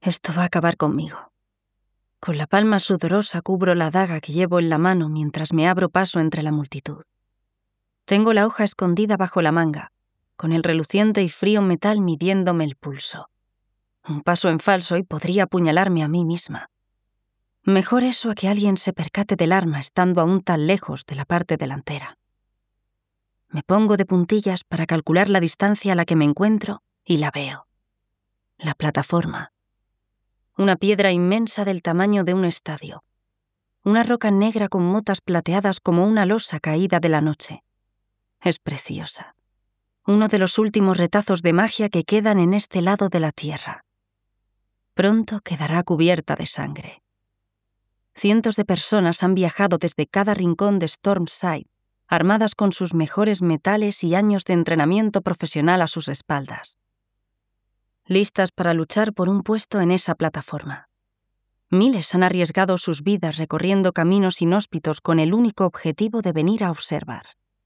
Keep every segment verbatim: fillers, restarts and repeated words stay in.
Esto va a acabar conmigo. Con la palma sudorosa cubro la daga que llevo en la mano mientras me abro paso entre la multitud. Tengo la hoja escondida bajo la manga, con el reluciente y frío metal midiéndome el pulso. Un paso en falso y podría apuñalarme a mí misma. Mejor eso a que alguien se percate del arma estando aún tan lejos de la parte delantera. Me pongo de puntillas para calcular la distancia a la que me encuentro y la veo. La plataforma. Una piedra inmensa del tamaño de un estadio. Una roca negra con motas plateadas como una losa caída de la noche. Es preciosa. Uno de los últimos retazos de magia que quedan en este lado de la tierra. Pronto quedará cubierta de sangre. Cientos de personas han viajado desde cada rincón de Stormside, armadas con sus mejores metales y años de entrenamiento profesional a sus espaldas. Listas para luchar por un puesto en esa plataforma. Miles han arriesgado sus vidas recorriendo caminos inhóspitos con el único objetivo de venir a observar.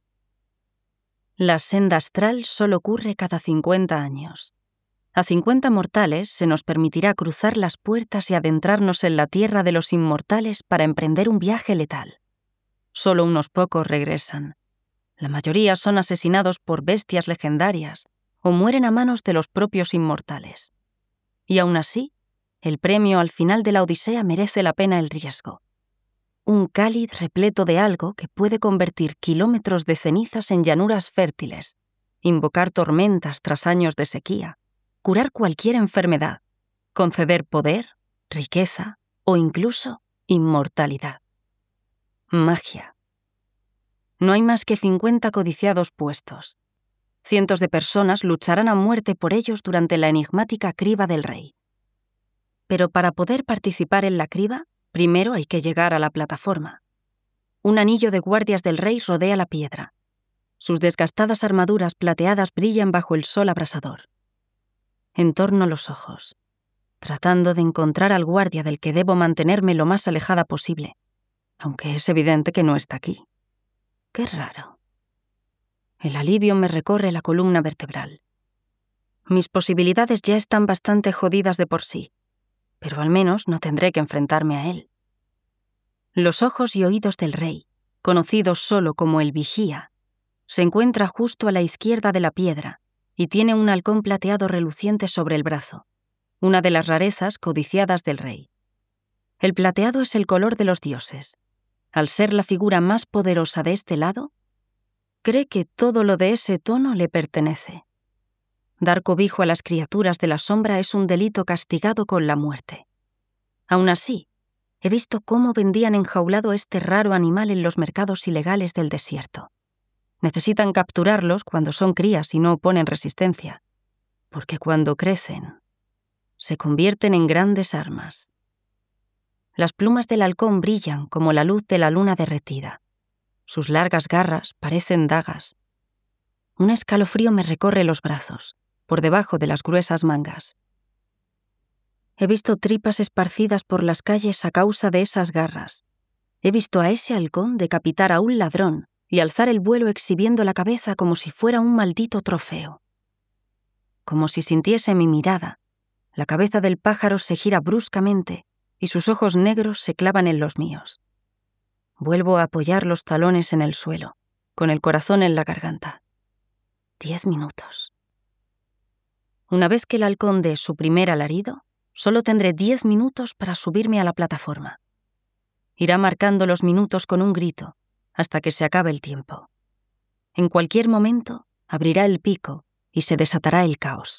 La senda astral solo ocurre cada cincuenta años. A cincuenta mortales se nos permitirá cruzar las puertas y adentrarnos en la tierra de los inmortales para emprender un viaje letal. Solo unos pocos regresan. La mayoría son asesinados por bestias legendarias o mueren a manos de los propios inmortales. Y aún así, el premio al final de la odisea merece la pena el riesgo. Un cáliz repleto de algo que puede convertir kilómetros de cenizas en llanuras fértiles, invocar tormentas tras años de sequía, curar cualquier enfermedad, conceder poder, riqueza o incluso inmortalidad. Magia. No hay más que cincuenta codiciados puestos. Cientos de personas lucharán a muerte por ellos durante la enigmática criba del rey. Pero para poder participar en la criba, primero hay que llegar a la plataforma. Un anillo de guardias del rey rodea la piedra. Sus desgastadas armaduras plateadas brillan bajo el sol abrasador. Entorno los ojos, tratando de encontrar al guardia del que debo mantenerme lo más alejada posible, aunque es evidente que no está aquí. Qué raro. El alivio me recorre la columna vertebral. Mis posibilidades ya están bastante jodidas de por sí, pero al menos no tendré que enfrentarme a él. Los ojos y oídos del rey, conocido solo como el Vigía, se encuentra justo a la izquierda de la piedra y tiene un halcón plateado reluciente sobre el brazo, una de las rarezas codiciadas del rey. El plateado es el color de los dioses. Al ser la figura más poderosa de este lado, cree que todo lo de ese tono le pertenece. Dar cobijo a las criaturas de la sombra es un delito castigado con la muerte. Aún así, he visto cómo vendían enjaulado este raro animal en los mercados ilegales del desierto. Necesitan capturarlos cuando son crías y no oponen resistencia, porque cuando crecen, se convierten en grandes armas. Las plumas del halcón brillan como la luz de la luna derretida. Sus largas garras parecen dagas. Un escalofrío me recorre los brazos, por debajo de las gruesas mangas. He visto tripas esparcidas por las calles a causa de esas garras. He visto a ese halcón decapitar a un ladrón y alzar el vuelo exhibiendo la cabeza como si fuera un maldito trofeo. Como si sintiese mi mirada, la cabeza del pájaro se gira bruscamente y sus ojos negros se clavan en los míos. Vuelvo a apoyar los talones en el suelo, con el corazón en la garganta. Diez minutos. Una vez que el halcón dé su primer alarido, solo tendré diez minutos para subirme a la plataforma. Irá marcando los minutos con un grito, hasta que se acabe el tiempo. En cualquier momento, abrirá el pico y se desatará el caos.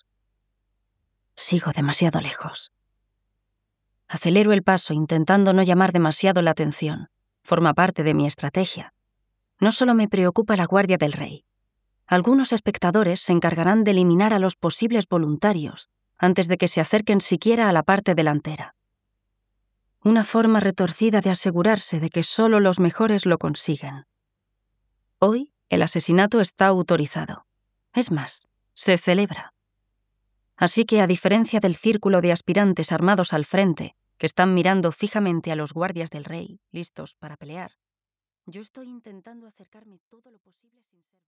Sigo demasiado lejos. Acelero el paso intentando no llamar demasiado la atención. Forma parte de mi estrategia. No solo me preocupa la guardia del rey. Algunos espectadores se encargarán de eliminar a los posibles voluntarios antes de que se acerquen siquiera a la parte delantera. Una forma retorcida de asegurarse de que solo los mejores lo consiguen. Hoy, el asesinato está autorizado. Es más, se celebra. Así que, a diferencia del círculo de aspirantes armados al frente, que están mirando fijamente a los guardias del rey, listos para pelear, yo estoy intentando acercarme todo lo posible sin ser